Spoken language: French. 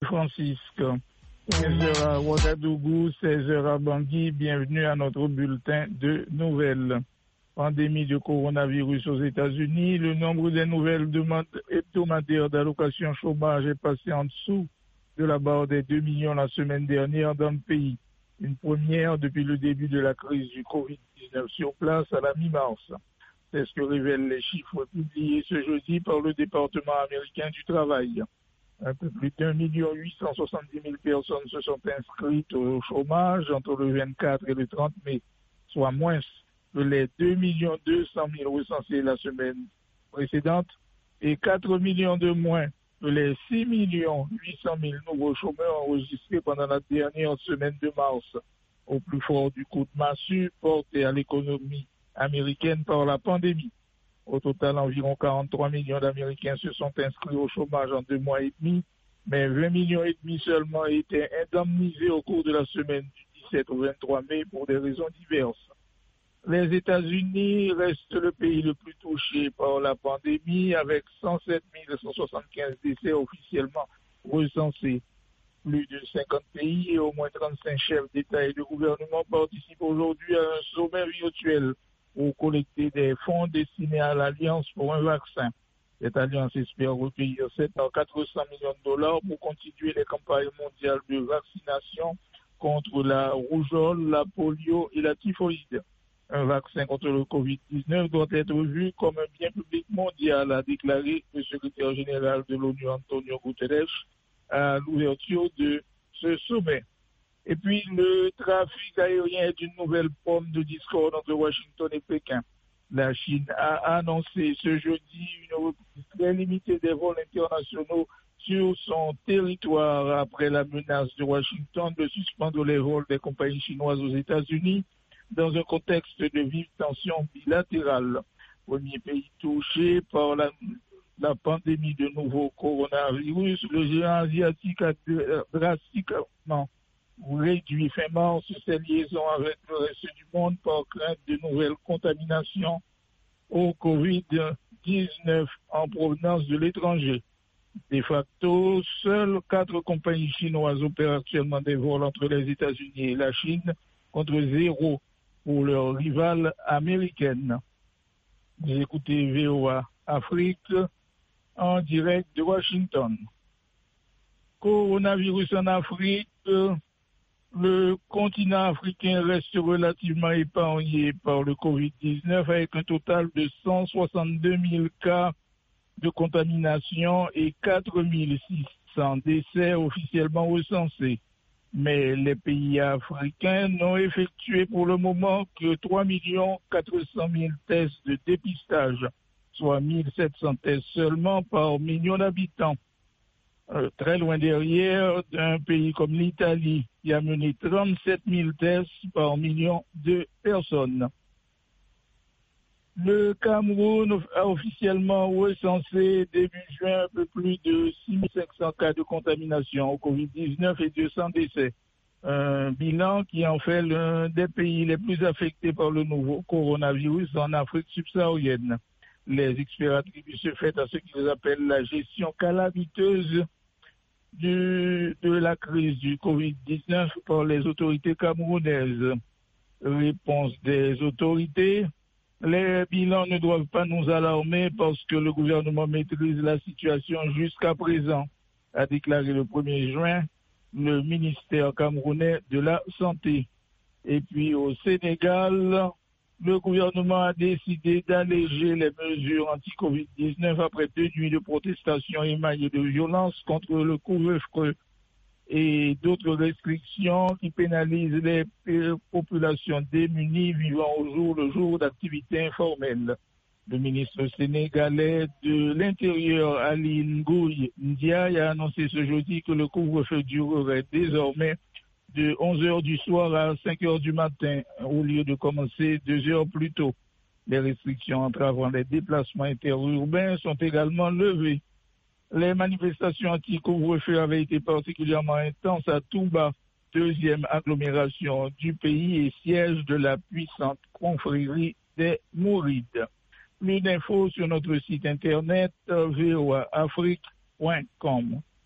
Francisque. 15h à Ouagadougou, 16h à Bangui. Bienvenue à notre bulletin de nouvelles. Pandémie de coronavirus aux États-Unis. Le nombre des nouvelles demandes hebdomadaires d'allocation chômage est passé en dessous de la barre des 2 millions la semaine dernière dans le pays. Une première depuis le début de la crise du Covid-19 sur place à la mi-mars. C'est ce que révèlent les chiffres publiés ce jeudi par le département américain du travail. Un peu plus d'1,870,000 personnes se sont inscrites au chômage entre le 24 et le 30 mai, soit moins que les 2,2 millions recensés la semaine précédente et 4 millions de moins que les 6,8 millions nouveaux chômeurs enregistrés pendant la dernière semaine de mars, au plus fort du coup de massue porté à l'économie américaine par la pandémie. Au total, environ 43 millions d'Américains se sont inscrits au chômage en 2 mois et demi, mais 20 millions et demi seulement étaient indemnisés au cours de la semaine du 17 au 23 mai pour des raisons diverses. Les États-Unis restent le pays le plus touché par la pandémie avec 107 175 décès officiellement recensés. Plus de 50 pays et au moins 35 chefs d'État et de gouvernement participent aujourd'hui à un sommet virtuel pour collecter des fonds destinés à l'Alliance pour un vaccin. Cette alliance espère recueillir 400 millions de dollars pour continuer les campagnes mondiales de vaccination contre la rougeole, la polio et la typhoïde. Un vaccin contre le Covid-19 doit être vu comme un bien public mondial, a déclaré le secrétaire général de l'ONU, Antonio Guterres, à l'ouverture de ce sommet. Et puis, le trafic aérien est une nouvelle pomme de discorde entre Washington et Pékin. La Chine a annoncé ce jeudi une reprise très limitée des vols internationaux sur son territoire après la menace de Washington de suspendre les vols des compagnies chinoises aux États-Unis dans un contexte de vive tension bilatérale. Premier pays touché par la pandémie de nouveau coronavirus, le géant asiatique a drastiquement réduit fin mars ses liaisons avec le reste du monde par crainte de nouvelles contaminations au Covid-19 en provenance de l'étranger. De facto, seules 4 compagnies chinoises opèrent actuellement des vols entre les États-Unis et la Chine, contre 0 pour leurs rivales américaines. Vous écoutez VOA Afrique en direct de Washington. Coronavirus en Afrique. Le continent africain reste relativement épargné par le Covid-19 avec un total de 162 000 cas de contamination et 4 600 décès officiellement recensés. Mais les pays africains n'ont effectué pour le moment que 3 400 000 tests de dépistage, soit 1 700 tests seulement par million d'habitants. Très loin derrière d'un pays comme l'Italie, qui a mené 37 000 tests par million de personnes. Le Cameroun a officiellement recensé début juin un peu plus de 6 500 cas de contamination au Covid-19 et 200 décès. Un bilan qui en fait l'un des pays les plus affectés par le nouveau coronavirus en Afrique subsaharienne. Les experts attribuent ce fait à ce qu'ils appellent la gestion calamiteuse de la crise du Covid-19 par les autorités camerounaises. Réponse des autorités: les bilans ne doivent pas nous alarmer parce que le gouvernement maîtrise la situation jusqu'à présent, a déclaré le 1er juin le ministère camerounais de la Santé. Et puis au Sénégal, le gouvernement a décidé d'alléger les mesures anti-Covid-19 après 2 nuits de protestations émaillées de violence contre le couvre-feu et d'autres restrictions qui pénalisent les populations démunies vivant au jour le jour d'activités informelles. Le ministre sénégalais de l'Intérieur, Ali Ngouille Ndiaye, a annoncé ce jeudi que le couvre-feu durerait désormais de 11h du soir à 5h du matin, au lieu de commencer 2 heures plus tôt. Les restrictions entravant les déplacements interurbains sont également levées. Les manifestations anti-couvre-feu avaient été particulièrement intenses à Touba, 2e agglomération du pays et siège de la puissante confrérie des Mourides. Plus d'infos sur notre site internet voaafrique.com.